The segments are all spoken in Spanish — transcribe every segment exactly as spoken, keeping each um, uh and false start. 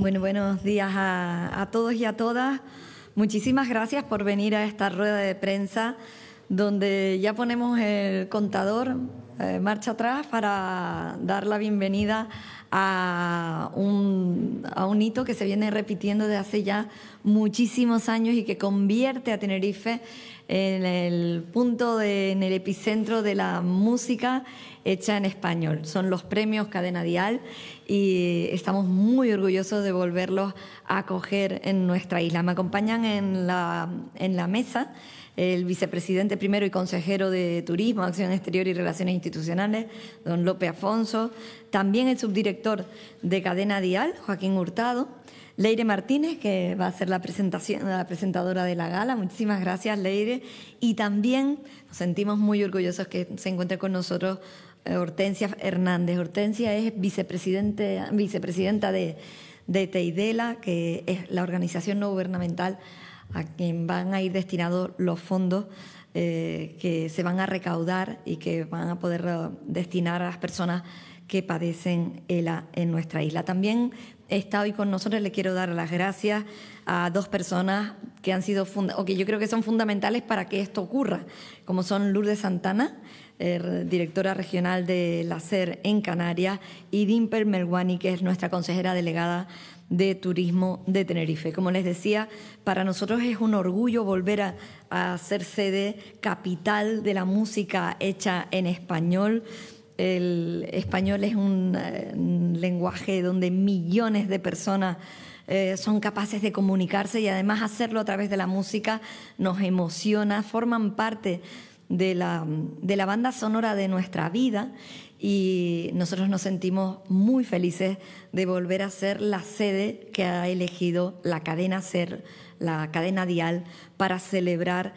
Bueno, buenos días a, a todos y a todas. Muchísimas gracias por venir a esta rueda de prensa donde ya ponemos el contador eh, marcha atrás para dar la bienvenida a un, a un hito que se viene repitiendo desde hace ya muchísimos años y que convierte a Tenerife en el punto, de, en el epicentro de la música hecha en español. Son los premios Cadena Dial y estamos muy orgullosos de volverlos a acoger en nuestra isla. Me acompañan en la, en la mesa el vicepresidente primero y consejero de Turismo, Acción Exterior y Relaciones Institucionales, don Lope Afonso, también el subdirector de Cadena Dial, Joaquín Hurtado, Leire Martínez, que va a ser la, presentación, la presentadora de la gala. Muchísimas gracias, Leire. Y también nos sentimos muy orgullosos que se encuentre con nosotros Hortensia Hernández. Hortensia es vicepresidente, vicepresidenta de, de Teidela, que es la organización no gubernamental a quien van a ir destinados los fondos eh, que se van a recaudar y que van a poder uh, destinar a las personas que padecen ELA en nuestra isla. También está hoy con nosotros, le quiero dar las gracias a dos personas que han sido, o que yo creo que son fundamentales para que esto ocurra, como son Lourdes Santana, eh, directora regional de la SER en Canarias, y Dimple Melwani, que es nuestra consejera delegada de Turismo de Tenerife. Como les decía, para nosotros es un orgullo volver a, a ser sede capital de la música hecha en español. El español es un, un lenguaje donde millones de personas eh, son capaces de comunicarse y además hacerlo a través de la música nos emociona, forman parte de la, de la banda sonora de nuestra vida. Y nosotros nos sentimos muy felices de volver a ser la sede que ha elegido la cadena SER, la cadena Dial, para celebrar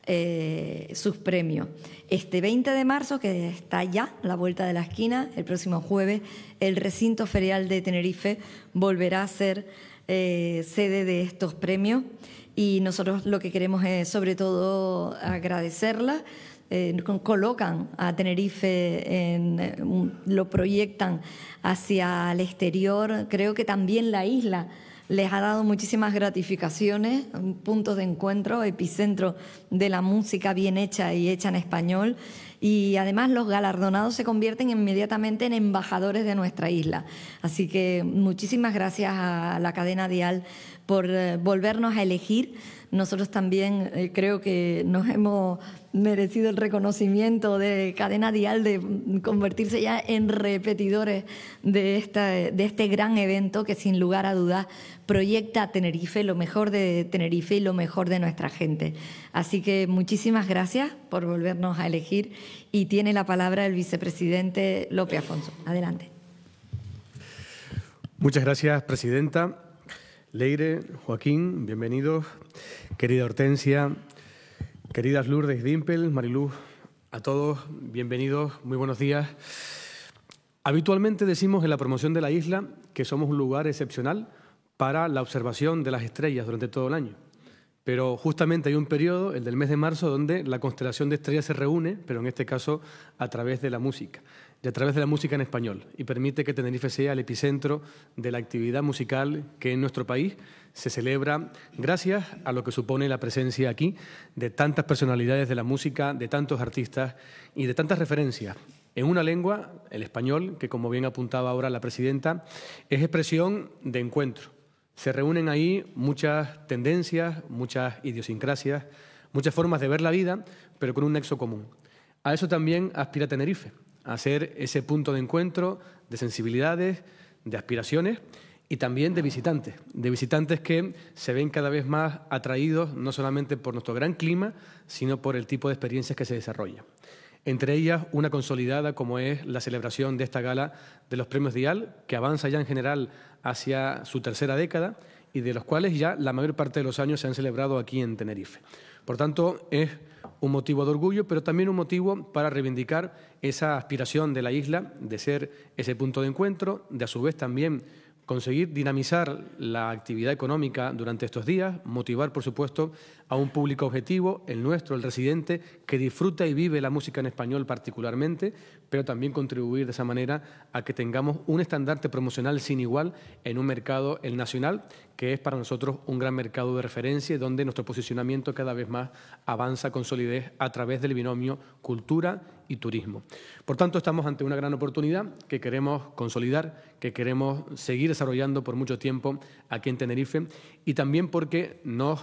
eh, sus premios. Este veinte de marzo, que está ya a la vuelta de la esquina, el próximo jueves, el recinto ferial de Tenerife volverá a ser eh, sede de estos premios y nosotros lo que queremos es sobre todo agradecerla. Eh, colocan a Tenerife, en, eh, lo proyectan hacia el exterior. Creo que también la isla les ha dado muchísimas gratificaciones, puntos de encuentro, epicentro de la música bien hecha y hecha en español. Y además los galardonados se convierten inmediatamente en embajadores de nuestra isla. Así que muchísimas gracias a la cadena Dial por eh, volvernos a elegir. Nosotros también eh, creo que nos hemos merecido el reconocimiento de Cadena Dial de convertirse ya en repetidores de, esta, de este gran evento que sin lugar a dudas proyecta a Tenerife, lo mejor de Tenerife y lo mejor de nuestra gente. Así que muchísimas gracias por volvernos a elegir y tiene la palabra el vicepresidente Lope Afonso. Adelante. Muchas gracias, presidenta. Leire, Joaquín, bienvenidos. Querida Hortensia, queridas Lourdes y Dimple, Mariluz, a todos, bienvenidos, muy buenos días. Habitualmente decimos en la promoción de la isla que somos un lugar excepcional para la observación de las estrellas durante todo el año. Pero justamente hay un periodo, el del mes de marzo, donde la constelación de estrellas se reúne, pero en este caso a través de la música, y a través de la música en español, y permite que Tenerife sea el epicentro de la actividad musical que en nuestro país se celebra gracias a lo que supone la presencia aquí de tantas personalidades de la música, de tantos artistas y de tantas referencias en una lengua, el español, que como bien apuntaba ahora la presidenta, es expresión de encuentro. Se reúnen ahí muchas tendencias, muchas idiosincrasias, muchas formas de ver la vida, pero con un nexo común. A eso también aspira Tenerife, a ser ese punto de encuentro de sensibilidades, de aspiraciones y también de visitantes, de visitantes que se ven cada vez más atraídos no solamente por nuestro gran clima, sino por el tipo de experiencias que se desarrollan. Entre ellas, una consolidada como es la celebración de esta gala de los Premios Dial, que avanza ya en general hacia su tercera década y de los cuales ya la mayor parte de los años se han celebrado aquí en Tenerife. Por tanto, es un motivo de orgullo, pero también un motivo para reivindicar esa aspiración de la isla de ser ese punto de encuentro, de a su vez también conseguir dinamizar la actividad económica durante estos días, motivar, por supuesto, a un público objetivo, el nuestro, el residente, que disfruta y vive la música en español particularmente, pero también contribuir de esa manera a que tengamos un estandarte promocional sin igual en un mercado, el nacional, que es para nosotros un gran mercado de referencia, donde nuestro posicionamiento cada vez más avanza con solidez a través del binomio cultura y turismo. Por tanto, estamos ante una gran oportunidad que queremos consolidar, que queremos seguir desarrollando por mucho tiempo aquí en Tenerife, y también porque nos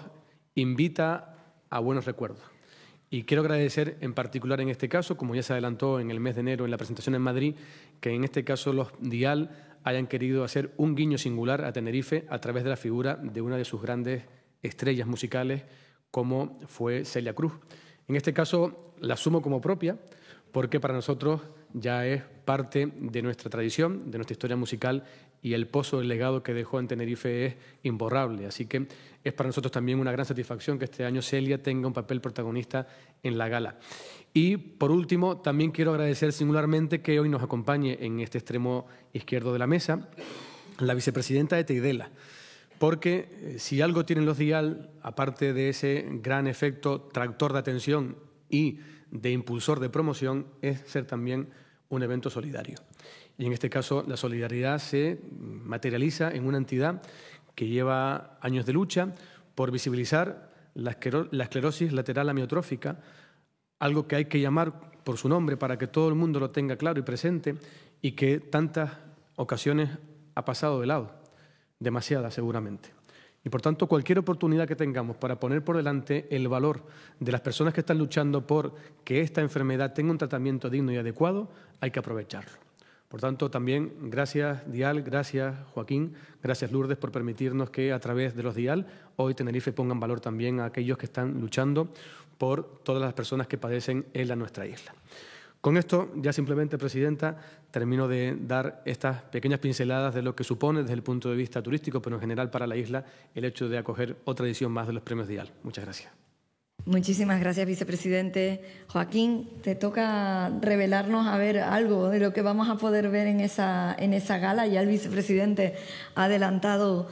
invita a buenos recuerdos. Y quiero agradecer en particular en este caso, como ya se adelantó en el mes de enero en la presentación en Madrid, que en este caso los Dial hayan querido hacer un guiño singular a Tenerife a través de la figura de una de sus grandes estrellas musicales, como fue Celia Cruz. En este caso la asumo como propia, porque para nosotros ya es parte de nuestra tradición, de nuestra historia musical, y el pozo, el legado que dejó en Tenerife es imborrable. Así que es para nosotros también una gran satisfacción que este año Celia tenga un papel protagonista en la gala. Y, por último, también quiero agradecer singularmente que hoy nos acompañe en este extremo izquierdo de la mesa la vicepresidenta de Teidela, porque si algo tienen los Dial, aparte de ese gran efecto tractor de atención y de impulsor de promoción, es ser también un evento solidario. Y en este caso la solidaridad se materializa en una entidad que lleva años de lucha por visibilizar la esclerosis lateral amiotrófica, algo que hay que llamar por su nombre para que todo el mundo lo tenga claro y presente, y que tantas ocasiones ha pasado de lado, demasiadas seguramente. Y por tanto, cualquier oportunidad que tengamos para poner por delante el valor de las personas que están luchando por que esta enfermedad tenga un tratamiento digno y adecuado, hay que aprovecharlo. Por tanto, también gracias Dial, gracias Joaquín, gracias Lourdes por permitirnos que a través de los Dial hoy Tenerife ponga en valor también a aquellos que están luchando por todas las personas que padecen en la nuestra isla. Con esto, ya simplemente, Presidenta, termino de dar estas pequeñas pinceladas de lo que supone desde el punto de vista turístico, pero en general para la isla, el hecho de acoger otra edición más de los premios Dial. Muchas gracias. Muchísimas gracias, vicepresidente. Joaquín, te toca revelarnos a ver algo de lo que vamos a poder ver en esa, en esa gala. Ya el vicepresidente ha adelantado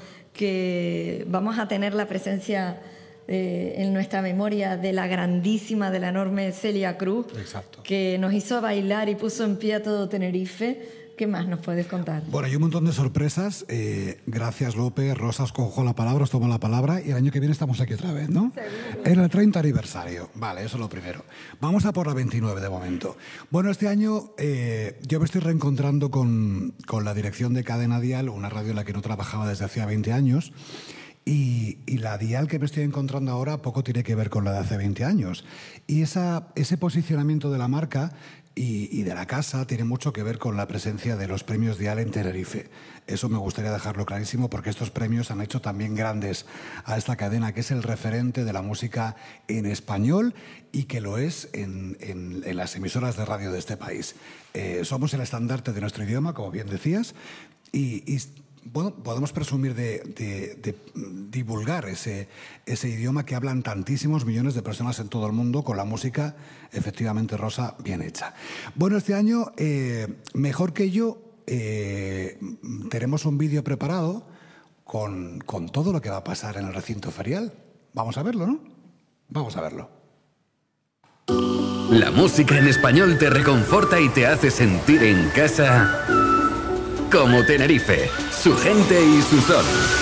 que vamos a tener la presencia eh, en nuestra memoria de la grandísima, de la enorme Celia Cruz. Exacto. Que nos hizo bailar y puso en pie a todo Tenerife. ¿Qué más nos puedes contar? Bueno, hay un montón de sorpresas. Eh, gracias, López. Rosas cojo la palabra, os tomo la palabra y el año que viene estamos aquí otra vez, ¿no? Seguro. En el treinta aniversario. Vale, eso es lo primero. Vamos a por la veintinueve de momento. Bueno, este año eh, yo me estoy reencontrando con, con la dirección de Cadena Dial, una radio en la que no trabajaba desde hacía veinte años. Y, y la Dial que me estoy encontrando ahora poco tiene que ver con la de hace veinte años. Y esa, ese posicionamiento de la marca y, y de la casa tiene mucho que ver con la presencia de los premios Dial en Tenerife. Eso me gustaría dejarlo clarísimo, porque estos premios han hecho también grandes a esta cadena, que es el referente de la música en español y que lo es en, en, en las emisoras de radio de este país. Eh, somos el estandarte de nuestro idioma, como bien decías, y... y bueno, podemos presumir de, de, de divulgar ese, ese idioma que hablan tantísimos millones de personas en todo el mundo, con la música, efectivamente, Rosa, bien hecha. Bueno, este año, eh, mejor que yo, eh, tenemos un vídeo preparado con, con todo lo que va a pasar en el recinto ferial. Vamos a verlo, ¿no? Vamos a verlo. La música en español te reconforta y te hace sentir en casa como Tenerife, su gente y su sol.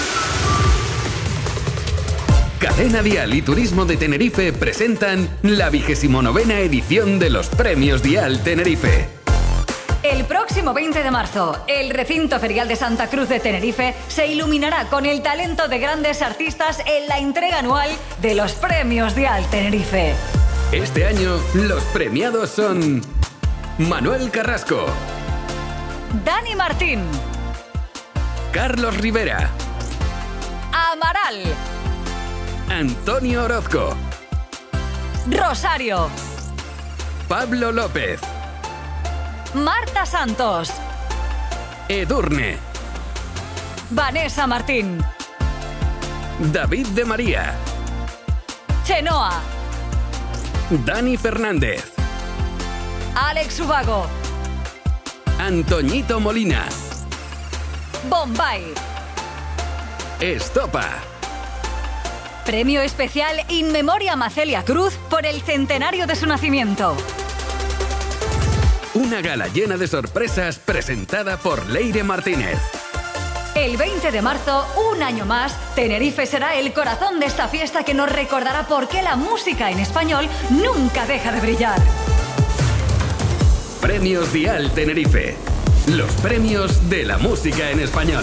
Cadena Dial y Turismo de Tenerife presentan la vigésimo novena edición de los Premios Dial Tenerife. El próximo veinte de marzo, el recinto ferial de Santa Cruz de Tenerife se iluminará con el talento de grandes artistas en la entrega anual de los Premios Dial Tenerife. Este año, los premiados son Manuel Carrasco, Dani Martín, Carlos Rivera, Amaral, Antonio Orozco, Rosario, Pablo López, Marta Santos, Edurne, Vanessa Martín, David de María, Chenoa, Dani Fernández, Alex Ubago, Antoñito Molina, Bombay, Estopa, Premio especial In Memoriam a Celia Cruz por el centenario de su nacimiento. Una gala llena de sorpresas presentada por Leire Martínez. El veinte de marzo, un año más, Tenerife será el corazón de esta fiesta que nos recordará por qué la música en español nunca deja de brillar. Premios Dial Tenerife. Los premios de la música en español.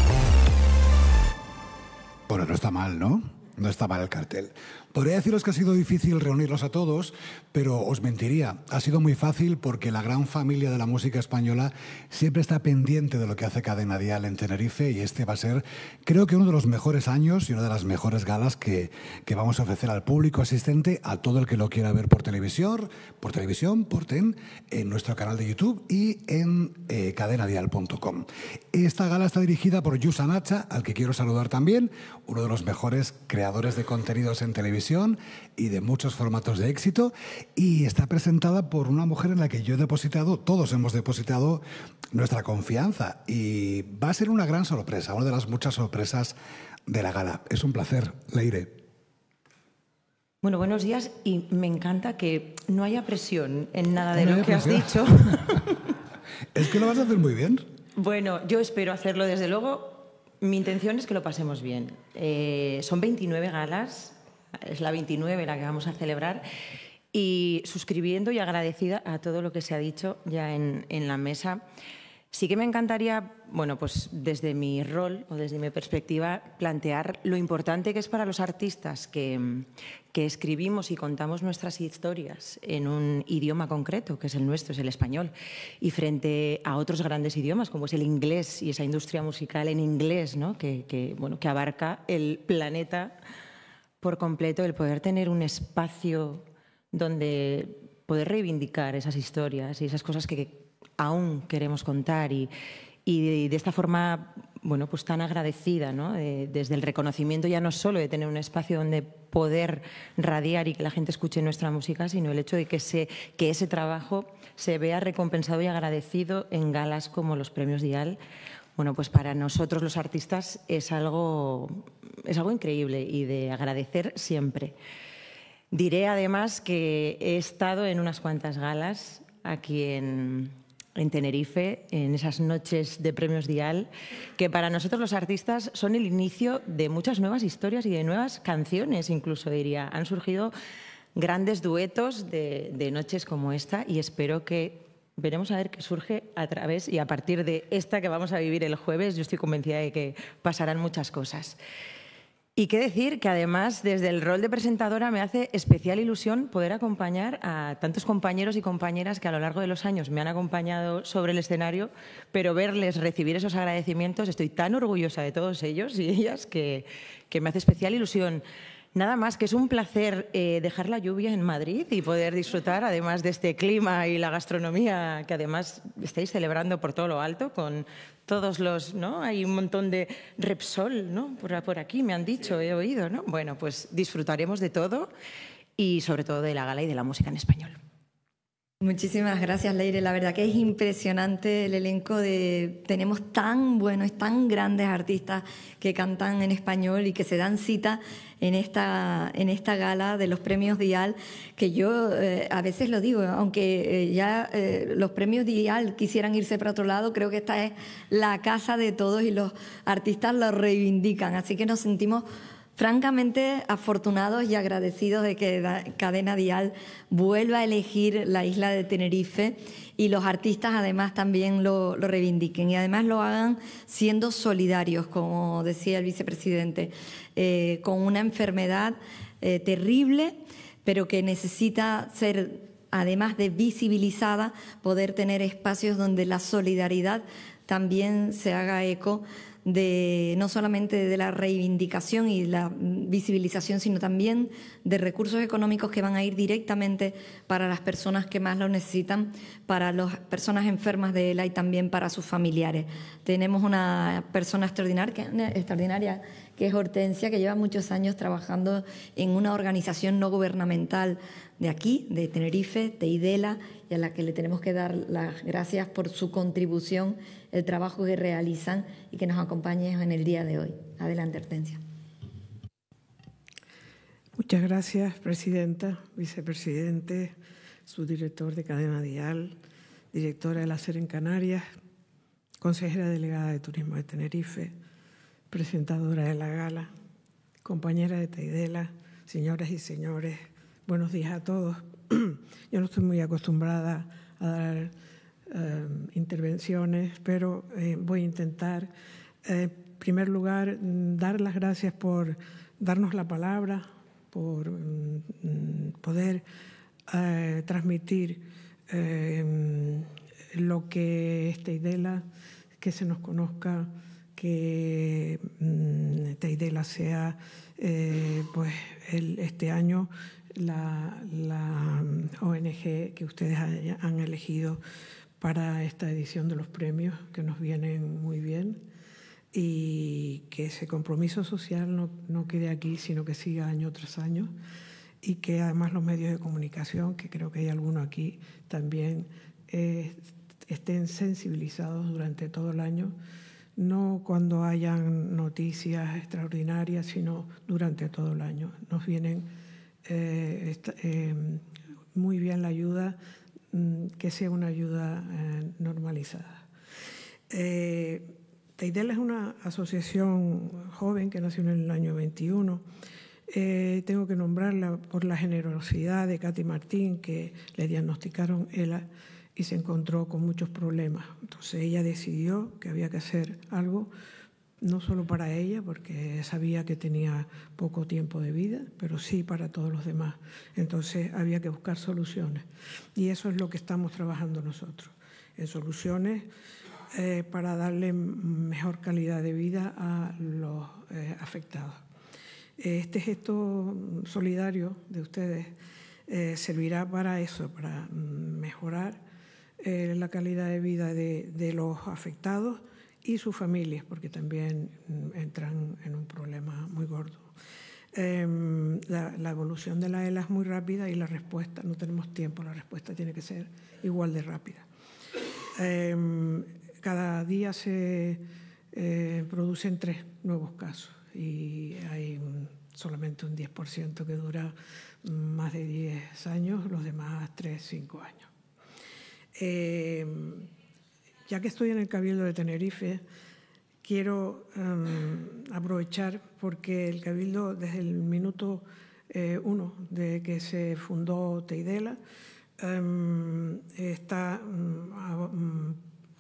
Bueno, no está mal, ¿no? No está mal el cartel. Podría deciros que ha sido difícil reunirlos a todos, pero os mentiría. Ha sido muy fácil porque la gran familia de la música española siempre está pendiente de lo que hace Cadena Dial en Tenerife, y este va a ser, creo que uno de los mejores años y una de las mejores galas que, que vamos a ofrecer al público asistente, a todo el que lo quiera ver por televisión, por televisión, por T E N, en nuestro canal de YouTube y en eh, cadena dial punto com. Esta gala está dirigida por Yusa Nacha, al que quiero saludar también, uno de los mejores creadores de contenidos en televisión y de muchos formatos de éxito, y está presentada por una mujer en la que yo he depositado, todos hemos depositado nuestra confianza, y va a ser una gran sorpresa, una de las muchas sorpresas de la gala. Es un placer, Leire. Bueno, buenos días, y me encanta que no haya presión en nada de No lo haya que has presión. dicho. Es que lo vas a hacer muy bien. Bueno, yo espero hacerlo, desde luego. Mi intención es que lo pasemos bien. Eh, son veintinueve galas, es la veintinueve la que vamos a celebrar, y suscribiendo y agradecida a todo lo que se ha dicho ya en, en la mesa. Sí que me encantaría, bueno, pues desde mi rol o desde mi perspectiva, plantear lo importante que es para los artistas que, que escribimos y contamos nuestras historias en un idioma concreto, que es el nuestro, es el español, y frente a otros grandes idiomas, como es el inglés y esa industria musical en inglés, ¿no? que, que, bueno, que abarca el planeta por completo, el poder tener un espacio donde poder reivindicar esas historias y esas cosas que aún queremos contar, y, y de, de esta forma, bueno, pues tan agradecida, ¿no? De, desde el reconocimiento ya no solo de tener un espacio donde poder radiar y que la gente escuche nuestra música, sino el hecho de que, se, que ese trabajo se vea recompensado y agradecido en galas como los Premios Dial. Bueno, pues para nosotros los artistas es algo, es algo increíble y de agradecer siempre. Diré además que he estado en unas cuantas galas aquí en, en Tenerife, en esas noches de Premios Dial, que para nosotros los artistas son el inicio de muchas nuevas historias y de nuevas canciones, incluso diría. Han surgido grandes duetos de, de noches como esta, y espero que veremos a ver qué surge a través y a partir de esta que vamos a vivir el jueves. Yo estoy convencida de que pasarán muchas cosas. Y qué decir que además desde el rol de presentadora me hace especial ilusión poder acompañar a tantos compañeros y compañeras que a lo largo de los años me han acompañado sobre el escenario, pero verles recibir esos agradecimientos, estoy tan orgullosa de todos ellos y ellas que, que me hace especial ilusión. Nada más, que es un placer eh, dejar la lluvia en Madrid y poder disfrutar, además de este clima y la gastronomía que además estáis celebrando por todo lo alto, con todos los, ¿no? Hay un montón de Repsol, ¿no? Por, por aquí me han dicho, he oído, ¿no? Bueno, pues disfrutaremos de todo y sobre todo de la gala y de la música en español. Muchísimas gracias, Leire. La verdad que es impresionante el elenco de... Tenemos tan buenos, tan grandes artistas que cantan en español y que se dan cita en esta, en esta gala de los Premios Dial, que yo eh, a veces lo digo, aunque eh, ya eh, los Premios Dial quisieran irse para otro lado, creo que esta es la casa de todos y los artistas lo reivindican. Así que nos sentimos francamente afortunados y agradecidos de que Cadena Dial vuelva a elegir la isla de Tenerife, y los artistas además también lo, lo reivindiquen y además lo hagan siendo solidarios, como decía el vicepresidente, eh, con una enfermedad eh, terrible, pero que necesita ser, además de visibilizada, poder tener espacios donde la solidaridad también se haga eco de no solamente de la reivindicación y la visibilización, sino también de recursos económicos que van a ir directamente para las personas que más lo necesitan, para las personas enfermas de ELA y también para sus familiares. Tenemos una persona extraordinaria, extraordinaria que es Hortensia, que lleva muchos años trabajando en una organización no gubernamental de aquí, de Tenerife, de IDELA, y a la que le tenemos que dar las gracias por su contribución, el trabajo que realizan y que nos acompañen en el día de hoy. Adelante, Hortensia. Muchas gracias, presidenta, vicepresidente, subdirector de Cadena Dial, directora del ACER en Canarias, consejera delegada de Turismo de Tenerife, presentadora de la gala, compañera de Teidela, señoras y señores, buenos días a todos. Yo no estoy muy acostumbrada a dar eh, intervenciones, pero eh, voy a intentar, eh, en primer lugar, dar las gracias por darnos la palabra, por mm, poder eh, transmitir eh, lo que es Teidela, que se nos conozca, que mm, Teidela sea eh, pues el, este año la, la O N G que ustedes haya, han elegido para esta edición de los premios, que nos vienen muy bien, y que ese compromiso social no, no quede aquí, sino que siga año tras año, y que además los medios de comunicación, que creo que hay algunos aquí, también eh, estén sensibilizados durante todo el año, no cuando hayan noticias extraordinarias, sino durante todo el año. Nos vienen eh, esta, eh, muy bien la ayuda, que sea una ayuda eh, normalizada. Eh, Teidela es una asociación joven que nació en el año veintiuno. Eh, tengo que nombrarla por la generosidad de Katy Martín, que le diagnosticaron ELA y se encontró con muchos problemas. Entonces ella decidió que había que hacer algo, no solo para ella, porque sabía que tenía poco tiempo de vida, pero sí para todos los demás. Entonces había que buscar soluciones. Y eso es lo que estamos trabajando nosotros, en soluciones eh, para darle mejor calidad de vida a los eh, afectados. Este gesto solidario de ustedes eh, servirá para eso, para mejorar eh, la calidad de vida de, de los afectados y sus familias, porque también entran en un problema muy gordo. Eh, la, la evolución de la ELA es muy rápida y la respuesta, no tenemos tiempo, la respuesta tiene que ser igual de rápida. Eh, cada día se eh, producen tres nuevos casos y hay solamente un diez por ciento que dura más de diez años, los demás tres, cinco años. Eh, ya que estoy en el Cabildo de Tenerife, quiero um, aprovechar porque el Cabildo, desde el minuto eh, uno de que se fundó Teidela, um, está um, um,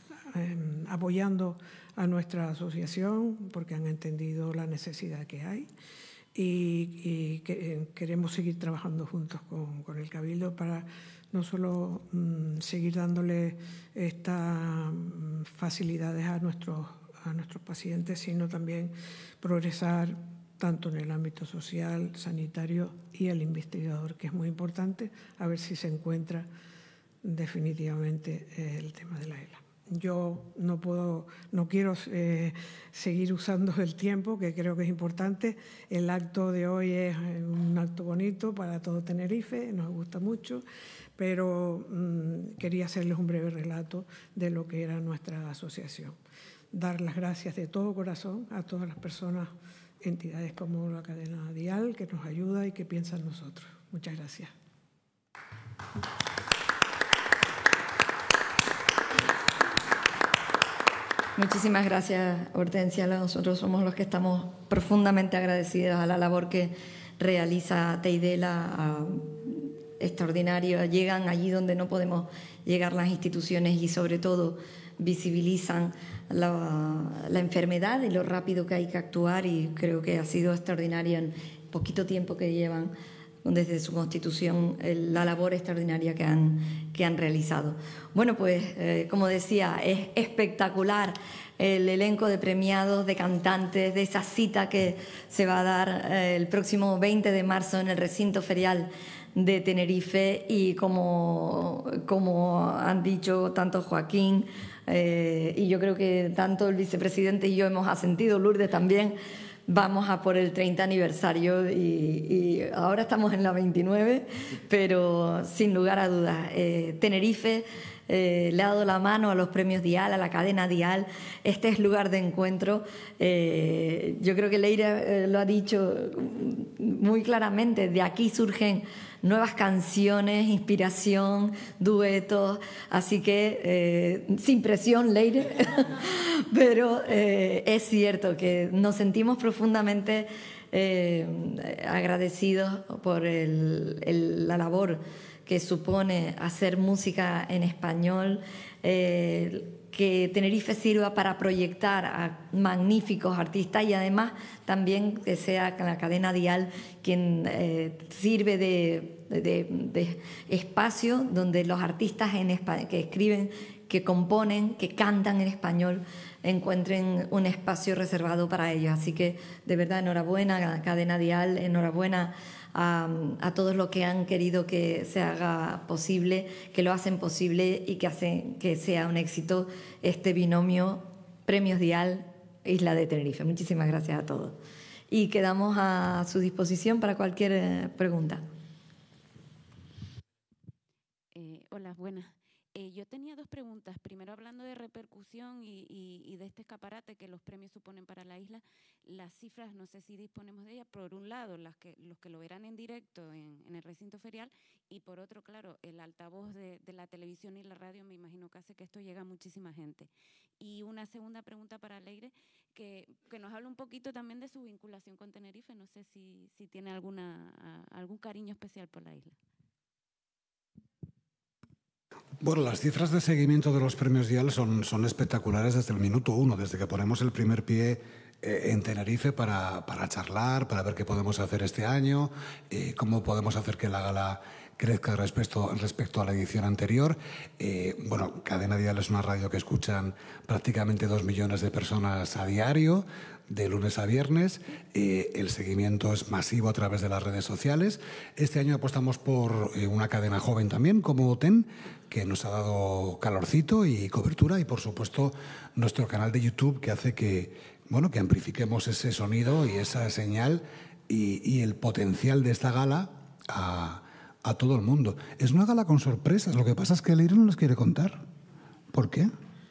apoyando a nuestra asociación porque han entendido la necesidad que hay y, y que, queremos seguir trabajando juntos con, con el Cabildo para no solo um, seguir dándole estas um, facilidades a nuestros, a nuestros pacientes, sino también progresar tanto en el ámbito social, sanitario y el investigador, que es muy importante, a ver si se encuentra definitivamente el tema de la ELA. Yo no puedo, no quiero eh, seguir usando el tiempo, que creo que es importante. El acto de hoy es un acto bonito para todo Tenerife, nos gusta mucho, pero mmm, quería hacerles un breve relato de lo que era nuestra asociación. Dar las gracias de todo corazón a todas las personas, entidades como la Cadena Dial, que nos ayuda y que piensa en nosotros. Muchas gracias. Muchísimas gracias, Hortensia. Nosotros somos los que estamos profundamente agradecidos a la labor que realiza Teidela, extraordinario. Llegan allí donde no podemos llegar las instituciones y, sobre todo, visibilizan la, la enfermedad y lo rápido que hay que actuar, y creo que ha sido extraordinario en poquito tiempo que llevan desde su constitución, la labor extraordinaria que han, que han realizado. Bueno, pues, eh, como decía, es espectacular el elenco de premiados, de cantantes, de esa cita que se va a dar eh, el próximo veinte de marzo en el recinto ferial de Tenerife, y como, como han dicho tanto Joaquín eh, y yo creo que tanto el vicepresidente y yo hemos asentido, Lourdes también, vamos a por el treinta aniversario y, y ahora estamos en la veintinueve, pero sin lugar a dudas, eh, Tenerife eh, le ha dado la mano a los premios Dial, a la cadena Dial. Este es lugar de encuentro. Eh, yo creo que Leire eh, lo ha dicho muy claramente. De aquí surgen nuevas canciones, inspiración, duetos, así que eh, sin presión, Leire, pero eh, es cierto que nos sentimos profundamente eh, agradecidos por el, el, la labor que supone hacer música en español, eh, que Tenerife sirva para proyectar a magníficos artistas y además también que sea la cadena Dial quien eh, sirve de, de, de espacio donde los artistas en espa- que escriben, que componen, que cantan en español encuentren un espacio reservado para ellos. Así que de verdad enhorabuena a la cadena Dial, enhorabuena A, a todos los que han querido que se haga posible, que lo hacen posible y que hacen que sea un éxito este binomio Premios Dial Isla de Tenerife. Muchísimas gracias a todos. Y quedamos a su disposición para cualquier eh, pregunta. Eh, hola, buenas. Eh, yo tenía dos preguntas. Primero, hablando de repercusión y, y, y de este escaparate que los premios suponen para la isla, las cifras, no sé si disponemos de ellas. Por un lado, las que, los que lo verán en directo en, en el recinto ferial, y por otro, claro, el altavoz de, de la televisión y la radio me imagino que hace que esto llegue a muchísima gente. Y una segunda pregunta para Leire, que, que nos habla un poquito también de su vinculación con Tenerife. No sé si, si tiene alguna, algún cariño especial por la isla. Bueno, las cifras de seguimiento de los premios Dial son, son espectaculares desde el minuto uno, desde que ponemos el primer pie eh, en Tenerife para, para charlar, para ver qué podemos hacer este año, eh, cómo podemos hacer que la gala crezca respecto, respecto a la edición anterior. Eh, bueno, Cadena Dial es una radio que escuchan prácticamente dos millones de personas a diario, de lunes a viernes. Eh, el seguimiento es masivo a través de las redes sociales. Este año apostamos por eh, una cadena joven también, como TEN, que nos ha dado calorcito y cobertura, y por supuesto nuestro canal de YouTube, que hace que, bueno, que amplifiquemos ese sonido y esa señal y, y el potencial de esta gala a, a todo el mundo. Es una gala con sorpresas. Lo que pasa es que Leire no les quiere contar. ¿Por qué?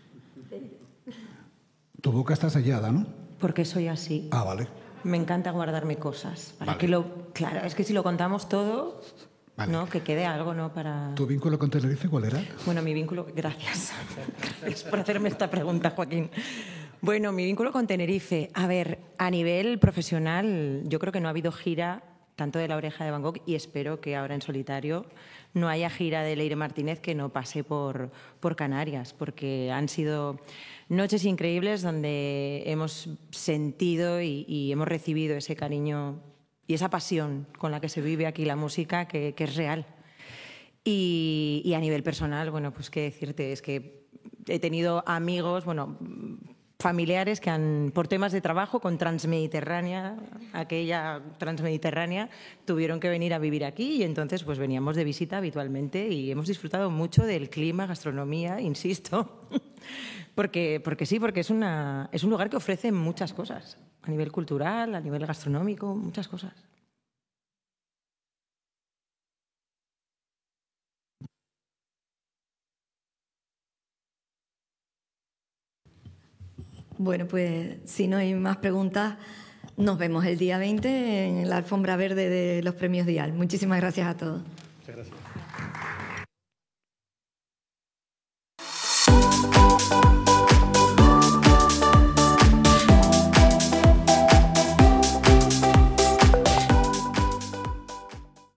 Tu boca está sellada, ¿no? Porque soy así. Ah, vale. Me encanta guardarme cosas. Para Vale. que lo, claro, es que si lo contamos todo, Vale. ¿no? Que quede algo, ¿no? Para... ¿Tu vínculo con Tenerife cuál era? Bueno, mi vínculo... Gracias. Gracias por hacerme esta pregunta, Joaquín. Bueno, mi vínculo con Tenerife. A ver, a nivel profesional, yo creo que no ha habido gira tanto de La Oreja de Van Gogh, y espero que ahora en solitario no haya gira de Leire Martínez que no pase por, por Canarias, porque han sido noches increíbles donde hemos sentido y, y hemos recibido ese cariño y esa pasión con la que se vive aquí la música, que, que es real. Y, y a nivel personal, bueno, pues qué decirte, es que he tenido amigos, bueno, familiares que han, por temas de trabajo con Transmediterránea, aquella Transmediterránea, tuvieron que venir a vivir aquí, y entonces pues veníamos de visita habitualmente y hemos disfrutado mucho del clima, gastronomía, insisto, porque, porque sí, porque es, una, es un lugar que ofrece muchas cosas, a nivel cultural, a nivel gastronómico, muchas cosas. Bueno, pues si no hay más preguntas, nos vemos el día veinte en la alfombra verde de los premios Dial. Muchísimas gracias a todos. Muchas gracias.